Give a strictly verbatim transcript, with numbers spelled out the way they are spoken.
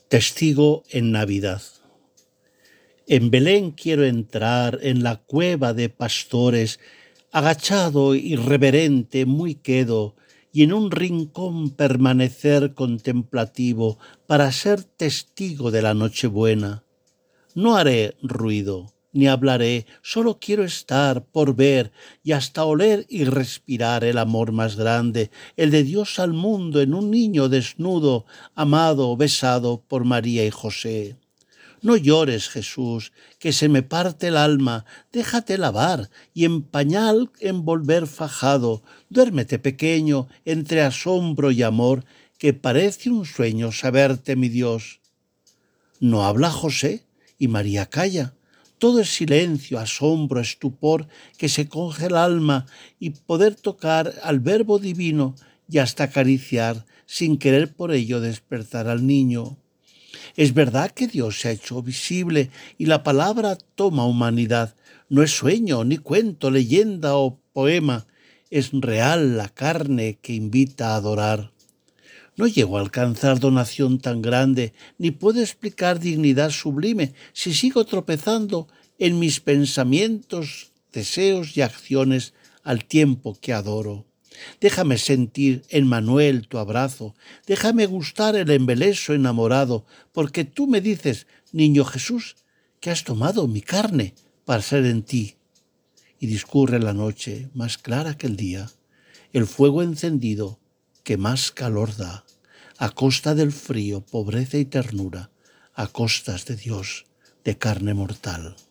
Testigo en Navidad. En Belén quiero entrar, en la cueva de pastores, agachado y reverente muy quedo, y en un rincón permanecer contemplativo para ser testigo de la Nochebuena. No haré ruido, ni hablaré, solo quiero estar por ver y hasta oler y respirar el amor más grande, el de Dios al mundo en un niño desnudo, amado, besado por María y José. No llores, Jesús, que se me parte el alma, déjate lavar y en pañal envolver fajado, duérmete pequeño entre asombro y amor, que parece un sueño saberte, mi Dios. ¿No habla José? Y María calla. Todo es silencio, asombro, estupor, que se coge el alma y poder tocar al Verbo divino y hasta acariciar, sin querer por ello despertar al niño. Es verdad que Dios se ha hecho visible y la palabra toma humanidad. No es sueño, ni cuento, leyenda o poema. Es real la carne que invita a adorar. No llego a alcanzar donación tan grande, ni puedo explicar dignidad sublime si sigo tropezando en mis pensamientos, deseos y acciones al tiempo que adoro. Déjame sentir, Emmanuel, tu abrazo, déjame gustar el embeleso enamorado, porque tú me dices, niño Jesús, que has tomado mi carne para ser en ti. Y discurre la noche más clara que el día, el fuego encendido que más calor da, a costa del frío, pobreza y ternura, a costas de Dios, de carne mortal.